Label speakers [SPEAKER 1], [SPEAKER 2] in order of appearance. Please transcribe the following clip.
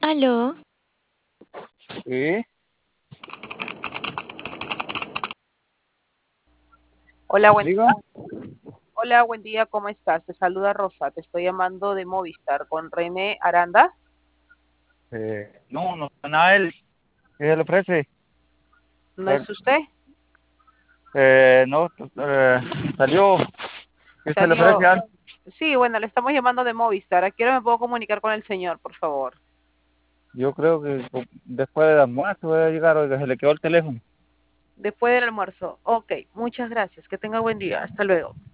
[SPEAKER 1] Aló,
[SPEAKER 2] Sí,
[SPEAKER 3] Hola, buen
[SPEAKER 2] diga.
[SPEAKER 3] día. Hola, buen día, ¿cómo estás? Te saluda Rosa, te estoy llamando de Movistar con René Aranda.
[SPEAKER 2] No está nada él. ¿Qué se le ofrece?
[SPEAKER 3] ¿No
[SPEAKER 2] Eh,
[SPEAKER 3] es usted?
[SPEAKER 2] no, salió. ¿Qué se le ofrece?
[SPEAKER 3] Salió. Sí, bueno, le estamos llamando de Movistar. ¿A qué hora me puedo comunicar con el señor, por favor?
[SPEAKER 2] Yo creo que después del almuerzo voy a llegar, oiga, se le quedó el teléfono.
[SPEAKER 3] Después del almuerzo. Ok, muchas gracias. Que tenga buen día. Hasta luego.